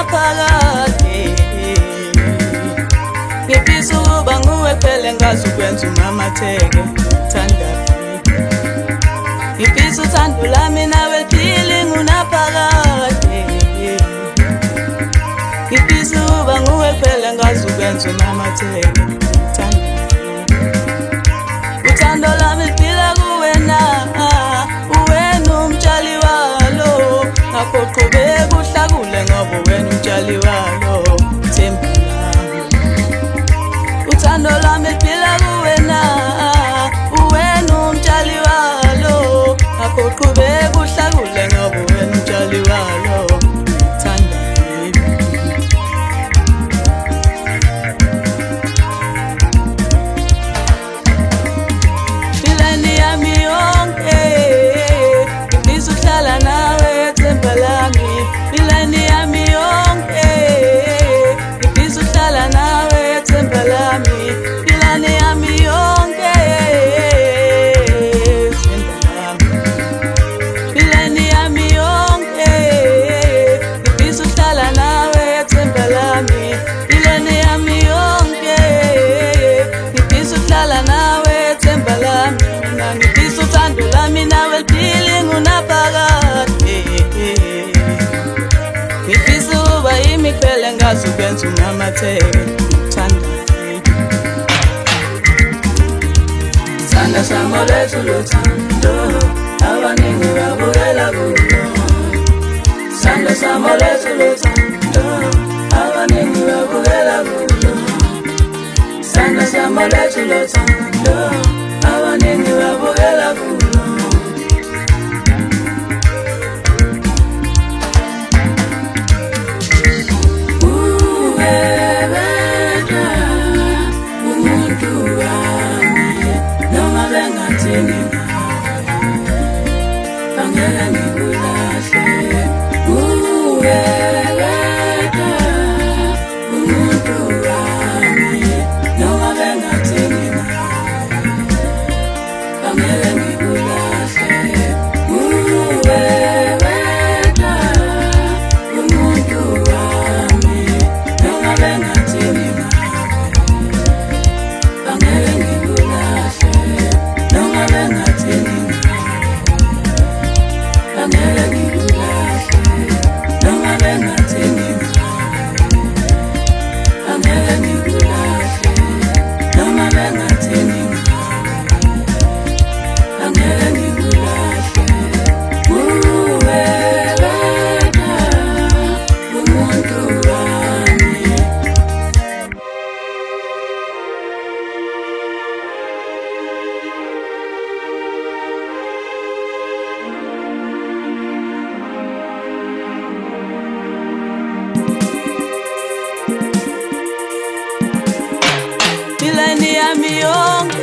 unaphakade ngifisa ukuba nguwe phela ngazi ukwenza umamatheke thandazi ngifisa uthando lami nawe liphile ngunaphakade ngifisa ukuba nguwe phela ngazi ukwenza umamatheke uthando lami liphila kuwena uwena umtshali walo ngakho qhubeka uhlakule ngoba wena umtshali walo themba lami uthando lami liphila kuwena uwena umtshali walo ngakho qhubeka uhlakule ngoba wena umtshali walo thanda philani yami yonke ngifisa ukuhlala nawe themba lami philani yami yonke ngifisa ukuhlala nawe themba lami philani yami yonke themba lami philani yami yonke ngifisa ukuhlala nawe themba lami philani yami yonke ngifisa ukuhlala nawe themba lami mina ngifisa uthando lami nawe liphile ngunaphakade ngifisa ukuba yimi phela ngazi ukwenza umamatheke thandazi sanda samo lethu lothando abaningi babukela kulo sanda samo lethu lothando abaningi babukela kulo sanda samo lethu lothando abaningi babukela kulo philani yami yonke